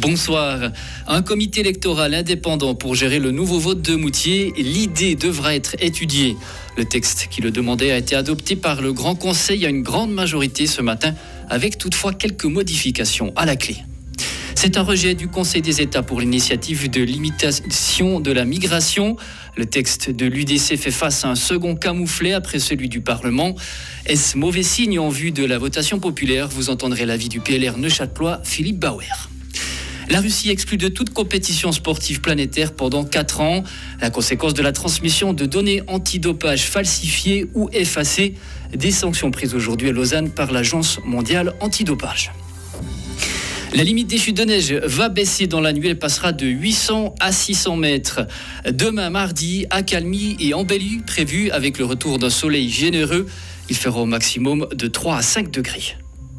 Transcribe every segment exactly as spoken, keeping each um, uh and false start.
Bonsoir. Un comité électoral indépendant pour gérer le nouveau vote de Moutier. L'idée devra être étudiée. Le texte qui le demandait a été adopté par le Grand Conseil à une grande majorité ce matin, avec toutefois quelques modifications à la clé. C'est un rejet du Conseil des États pour l'initiative de limitation de la migration. Le texte de l'U D C fait face à un second camouflet après celui du Parlement. Est-ce mauvais signe en vue de la votation populaire? Vous entendrez l'avis du P L R neuchâtelois, Philippe Bauer. La Russie exclut de toute compétition sportive planétaire pendant quatre ans. La conséquence de la transmission de données antidopage falsifiées ou effacées. Des sanctions prises aujourd'hui à Lausanne par l'Agence mondiale antidopage. La limite des chutes de neige va baisser dans la nuit. Elle passera de huit cents à six cents mètres. Demain, mardi, accalmie et embellie prévue avec le retour d'un soleil généreux. Il fera au maximum de trois à cinq degrés.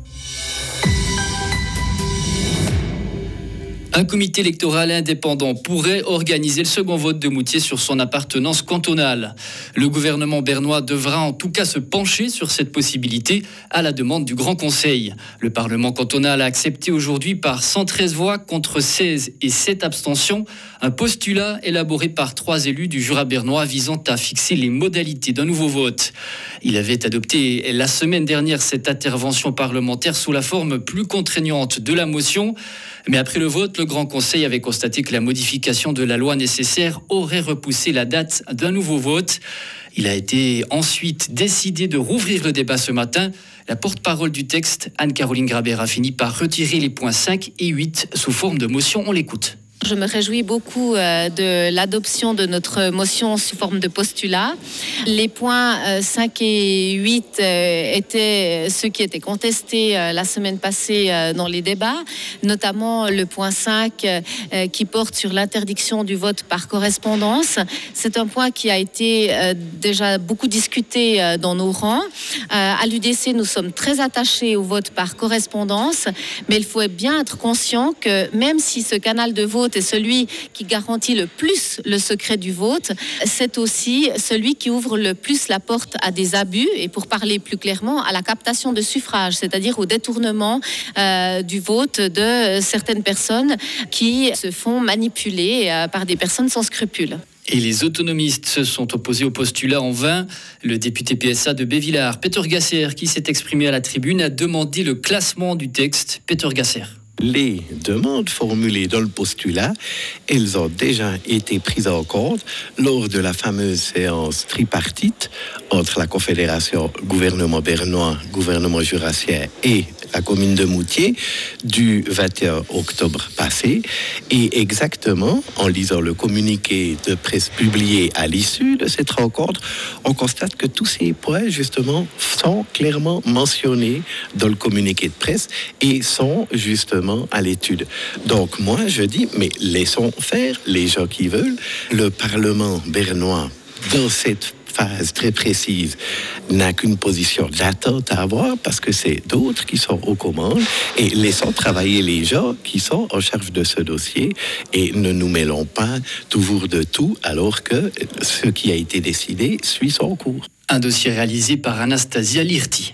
Un comité électoral indépendant pourrait organiser le second vote de Moutier sur son appartenance cantonale. Le gouvernement bernois devra en tout cas se pencher sur cette possibilité à la demande du Grand Conseil. Le Parlement cantonal a accepté aujourd'hui par cent treize voix contre seize et sept abstentions un postulat élaboré par trois élus du Jura bernois visant à fixer les modalités d'un nouveau vote. Il avait adopté la semaine dernière cette intervention parlementaire sous la forme plus contraignante de la motion. Mais après le vote, le Grand Conseil avait constaté que la modification de la loi nécessaire aurait repoussé la date d'un nouveau vote. Il a été ensuite décidé de rouvrir le débat ce matin. La porte-parole du texte, Anne-Caroline Grabert, a fini par retirer les points cinq et huit sous forme de motion. On l'écoute. Je me réjouis beaucoup de l'adoption de notre motion sous forme de postulat. Les points cinq et huit étaient ceux qui étaient contestés la semaine passée dans les débats, notamment le point cinq qui porte sur l'interdiction du vote par correspondance. C'est un point qui a été déjà beaucoup discuté dans nos rangs. À l'U D C, nous sommes très attachés au vote par correspondance, mais il faut bien être conscient que même si ce canal de vote est celui qui garantit le plus le secret du vote, c'est aussi celui qui ouvre le plus la porte à des abus et, pour parler plus clairement, à la captation de suffrage, c'est-à-dire au détournement euh, du vote de certaines personnes qui se font manipuler euh, par des personnes sans scrupules. Et les autonomistes se sont opposés au postulat en vain. Le député P S A de Bévillard, Peter Gasser, qui s'est exprimé à la tribune, a demandé le classement du texte. Peter Gasser. Les demandes formulées dans le postulat, elles ont déjà été prises en compte lors de la fameuse séance tripartite entre la Confédération gouvernement bernois, gouvernement jurassien et la commune de Moutier du vingt et un octobre passé. Et exactement, en lisant le communiqué de presse publié à l'issue de cette rencontre, on constate que tous ces points, justement, sont clairement mentionnés dans le communiqué de presse et sont justement à l'étude. Donc moi, je dis, mais laissons faire les gens qui veulent. Le Parlement bernois, dans cette phase très précise, n'a qu'une position d'attente à avoir parce que c'est d'autres qui sont aux commandes, et laissons travailler les gens qui sont en charge de ce dossier et ne nous mêlons pas toujours de tout alors que ce qui a été décidé suit son cours. Un dossier réalisé par Anastasia Lirti.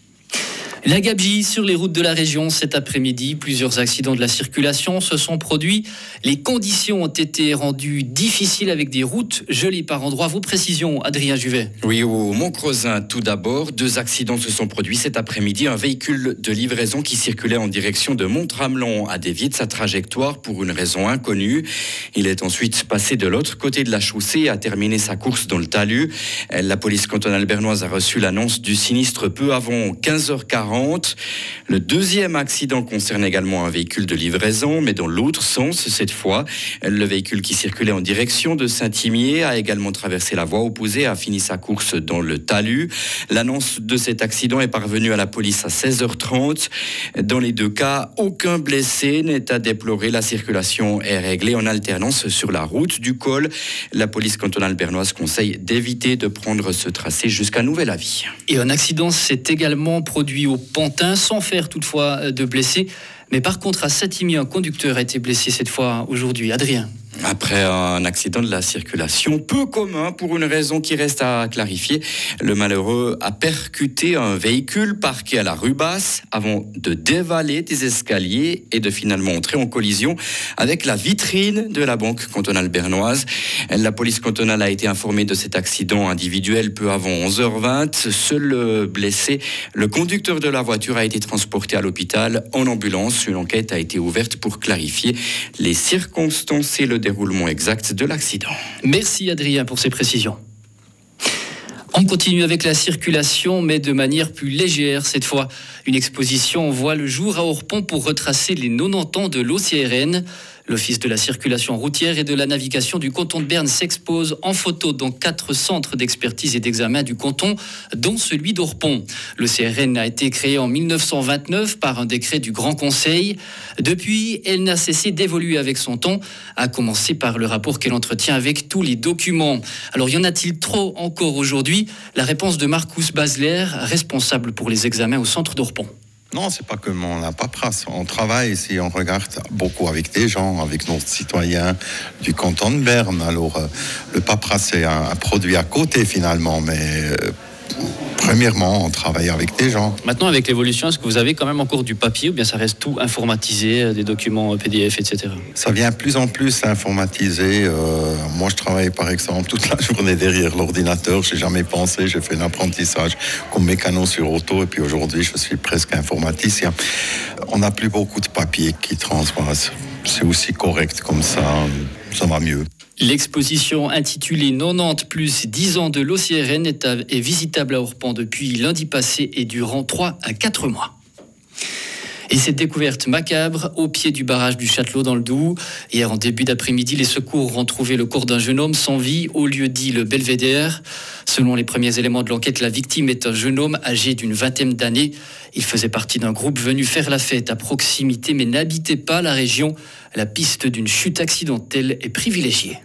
La gabegie sur les routes de la région cet après-midi. Plusieurs accidents de la circulation se sont produits. Les conditions ont été rendues difficiles avec des routes gelées par endroits. Vos précisions, Adrien Juvet. Oui, au Mont-Crozin, tout d'abord, deux accidents se sont produits cet après-midi. Un véhicule de livraison qui circulait en direction de Mont-Tramelon a dévié de sa trajectoire pour une raison inconnue. Il est ensuite passé de l'autre côté de la chaussée et a terminé sa course dans le talus. La police cantonale bernoise a reçu l'annonce du sinistre peu avant quinze heures quarante. Le deuxième accident concerne également un véhicule de livraison, mais dans l'autre sens cette fois. Le véhicule qui circulait en direction de Saint-Imier a également traversé la voie opposée et a fini sa course dans le talus. L'annonce de cet accident est parvenue à la police à seize heures trente. Dans les deux cas, aucun blessé n'est à déplorer. La circulation est réglée en alternance sur la route du col. La police cantonale bernoise conseille d'éviter de prendre ce tracé jusqu'à nouvel avis. Et un accident s'est également produit au Pantin, sans faire toutefois de blessés. Mais par contre, à Saint-Imier, un conducteur a été blessé cette fois aujourd'hui. Adrien. Après un accident de la circulation peu commun pour une raison qui reste à clarifier, le malheureux a percuté un véhicule parqué à la rue Basse avant de dévaler des escaliers et de finalement entrer en collision avec la vitrine de la banque cantonale bernoise. La police cantonale a été informée de cet accident individuel peu avant onze heures vingt. Seul blessé, le conducteur de la voiture a été transporté à l'hôpital en ambulance. Une enquête a été ouverte pour clarifier les circonstances et le déroulement exact de l'accident. Merci Adrien pour ces précisions. On continue avec la circulation, mais de manière plus légère cette fois. Une exposition voit le jour à Orpont pour retracer les quatre-vingt-dix ans de l'O C R N. L'Office de la circulation routière et de la navigation du canton de Berne s'expose en photo dans quatre centres d'expertise et d'examen du canton, dont celui d'Orpont. L'O C R N a été créé en mille neuf cent vingt-neuf par un décret du Grand Conseil. Depuis, elle n'a cessé d'évoluer avec son temps, à commencer par le rapport qu'elle entretient avec tous les documents. Alors, y en a-t-il trop encore aujourd'hui ? La réponse de Marcus Basler, responsable pour les examens au centre d'Orpont. Non, c'est pas que on n'a pas paperasse. On travaille ici, on regarde beaucoup avec des gens, avec nos citoyens du canton de Berne. Alors, euh, le paperasse, c'est un, un produit à côté finalement, mais euh, premièrement, on travaille avec des gens. Maintenant, avec l'évolution, est-ce que vous avez quand même encore du papier ou bien ça reste tout informatisé, des documents P D F, et cetera. Ça vient de plus en plus informatisé. Euh, moi, je travaille par exemple toute la journée derrière l'ordinateur. J'ai jamais pensé, j'ai fait un apprentissage comme mécano sur auto et puis aujourd'hui, je suis presque informaticien. On n'a plus beaucoup de papier qui transpasse. C'est aussi correct comme ça, ça va mieux. L'exposition intitulée quatre-vingt-dix plus dix ans de l'O C R N est, à, est visitable à Orpont depuis lundi passé et durant trois à quatre mois. Et cette découverte macabre au pied du barrage du Châtelot dans le Doubs. Hier en début d'après-midi, les secours ont trouvé le corps d'un jeune homme sans vie au lieu dit le Belvédère. Selon les premiers éléments de l'enquête, la victime est un jeune homme âgé d'une vingtaine d'années. Il faisait partie d'un groupe venu faire la fête à proximité mais n'habitait pas la région. La piste d'une chute accidentelle est privilégiée.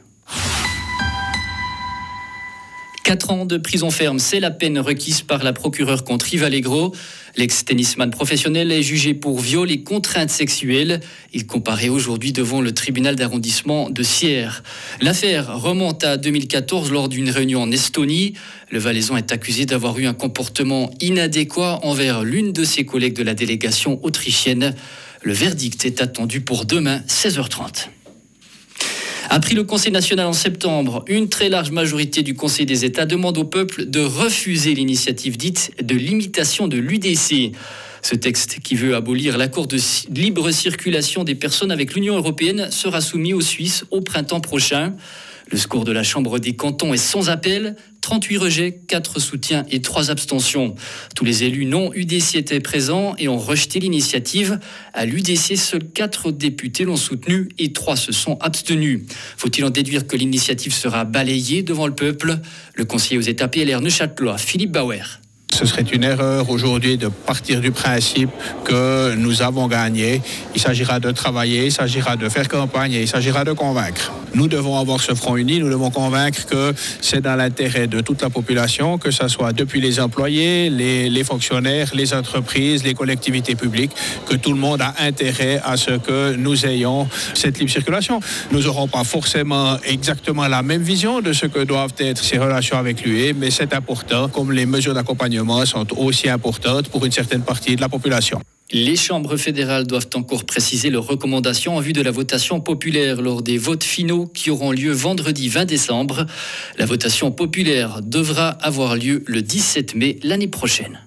Quatre ans de prison ferme, c'est la peine requise par la procureure contre Yves Allegro. L'ex-tennisman professionnel est jugé pour viol et contrainte sexuelle. Il comparaît aujourd'hui devant le tribunal d'arrondissement de Sierre. L'affaire remonte à deux mille quatorze lors d'une réunion en Estonie. Le Valaisan est accusé d'avoir eu un comportement inadéquat envers l'une de ses collègues de la délégation autrichienne. Le verdict est attendu pour demain, seize heures trente. A pris le Conseil national en septembre, une très large majorité du Conseil des États demande au peuple de refuser l'initiative dite de limitation de l'U D C. Ce texte qui veut abolir l'accord de libre circulation des personnes avec l'Union européenne sera soumis aux Suisses au printemps prochain. Le score de la Chambre des cantons est sans appel, trente-huit rejets, quatre soutiens et trois abstentions. Tous les élus non U D C étaient présents et ont rejeté l'initiative. À l'U D C, seuls quatre députés l'ont soutenu et trois se sont abstenus. Faut-il en déduire que l'initiative sera balayée devant le peuple ? Le conseiller aux États P L R Neuchâtelois, Philippe Bauer. Ce serait une erreur aujourd'hui de partir du principe que nous avons gagné. Il s'agira de travailler, il s'agira de faire campagne et il s'agira de convaincre. Nous devons avoir ce front uni, nous devons convaincre que c'est dans l'intérêt de toute la population, que ce soit depuis les employés, les, les fonctionnaires, les entreprises, les collectivités publiques, que tout le monde a intérêt à ce que nous ayons cette libre circulation. Nous n'aurons pas forcément exactement la même vision de ce que doivent être ces relations avec l'U E, mais c'est important, comme les mesures d'accompagnement sont aussi importantes pour une certaine partie de la population. Les chambres fédérales doivent encore préciser leurs recommandations en vue de la votation populaire lors des votes finaux qui auront lieu vendredi vingt décembre. La votation populaire devra avoir lieu le dix-sept mai l'année prochaine.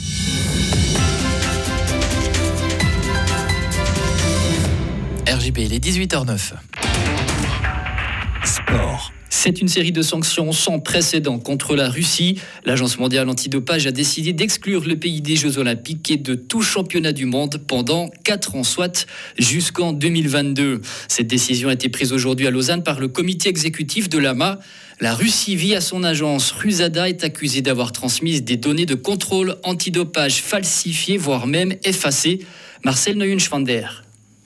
R J B, il est dix-huit heures zéro neuf. Sport. C'est une série de sanctions sans précédent contre la Russie. L'Agence mondiale antidopage a décidé d'exclure le pays des Jeux Olympiques et de tout championnat du monde pendant quatre ans, soit jusqu'en deux mille vingt-deux. Cette décision a été prise aujourd'hui à Lausanne par le comité exécutif de l'A M A. La Russie, via son agence Rusada, est accusée d'avoir transmis des données de contrôle antidopage falsifiées, voire même effacées. Marcel Neuenschwander.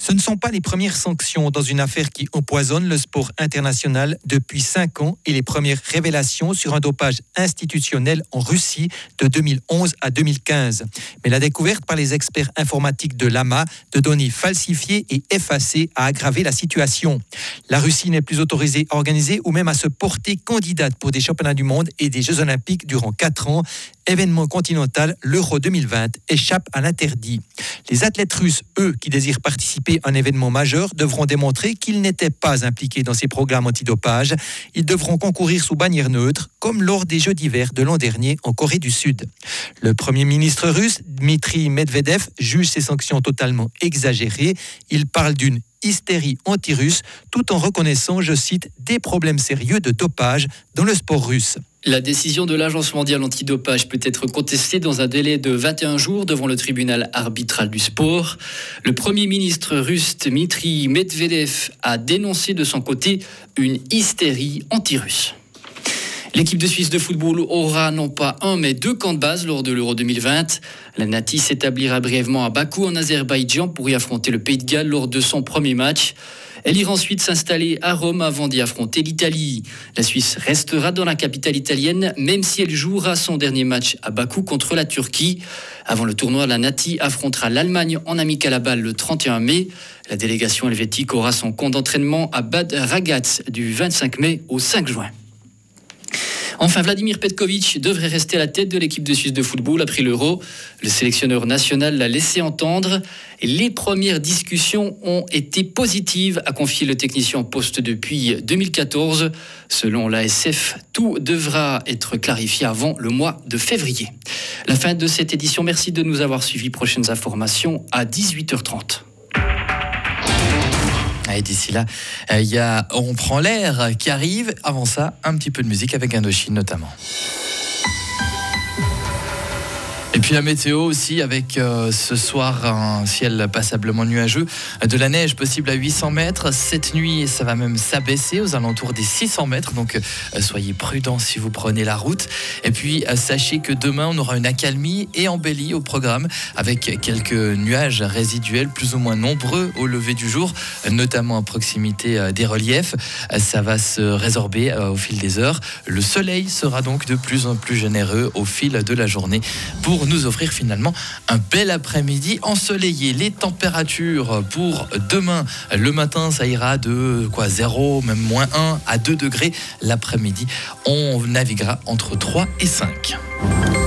Ce ne sont pas les premières sanctions dans une affaire qui empoisonne le sport international depuis cinq ans et les premières révélations sur un dopage institutionnel en Russie de deux mille onze à deux mille quinze. Mais la découverte par les experts informatiques de l'A M A de données falsifiées et effacées a aggravé la situation. La Russie n'est plus autorisée à organiser ou même à se porter candidate pour des championnats du monde et des Jeux olympiques durant quatre ans. Événement continental, l'Euro deux mille vingt échappe à l'interdit. Les athlètes russes, eux, qui désirent participer à un événement majeur, devront démontrer qu'ils n'étaient pas impliqués dans ces programmes antidopage. Ils devront concourir sous bannière neutre, comme lors des Jeux d'hiver de l'an dernier en Corée du Sud. Le Premier ministre russe, Dmitri Medvedev, juge ces sanctions totalement exagérées. Il parle d'une hystérie anti-russe, tout en reconnaissant, je cite, des problèmes sérieux de dopage dans le sport russe. La décision de l'Agence mondiale antidopage peut être contestée dans un délai de vingt et un jours devant le tribunal arbitral du sport. Le Premier ministre russe Dmitri Medvedev a dénoncé de son côté une hystérie anti-russe. L'équipe de Suisse de football aura non pas un mais deux camps de base lors de l'Euro deux mille vingt. La Nati s'établira brièvement à Bakou en Azerbaïdjan pour y affronter le Pays de Galles lors de son premier match. Elle ira ensuite s'installer à Rome avant d'y affronter l'Italie. La Suisse restera dans la capitale italienne, même si elle jouera son dernier match à Bakou contre la Turquie. Avant le tournoi, la Nati affrontera l'Allemagne en amical à Bâle le trente et un mai. La délégation helvétique aura son camp d'entraînement à Bad Ragaz du vingt-cinq mai au cinq juin. Enfin, Vladimir Petkovic devrait rester à la tête de l'équipe de Suisse de football après l'Euro. Le sélectionneur national l'a laissé entendre. Les premières discussions ont été positives, a confié le technicien en poste depuis deux mille quatorze. Selon l'A S F, tout devra être clarifié avant le mois de février. La fin de cette édition. Merci de nous avoir suivis. Prochaines informations à dix-huit heures trente. Et d'ici là, il euh, y a On prend l'air qui arrive. Avant ça, un petit peu de musique avec Indochine notamment. Et puis la météo aussi avec euh, ce soir un ciel passablement nuageux, de la neige possible à huit cents mètres. Cette nuit, ça va même s'abaisser aux alentours des six cents mètres. Donc euh, soyez prudents si vous prenez la route. Et puis euh, sachez que demain, on aura une accalmie et embellie au programme avec quelques nuages résiduels plus ou moins nombreux au lever du jour, notamment à proximité euh, des reliefs. Euh, ça va se résorber euh, au fil des heures. Le soleil sera donc de plus en plus généreux au fil de la journée pour nous offrir finalement un bel après-midi ensoleillé. Les températures pour demain, le matin, ça ira de quoi zéro, même moins un à deux degrés. L'après-midi, on naviguera entre trois et cinq.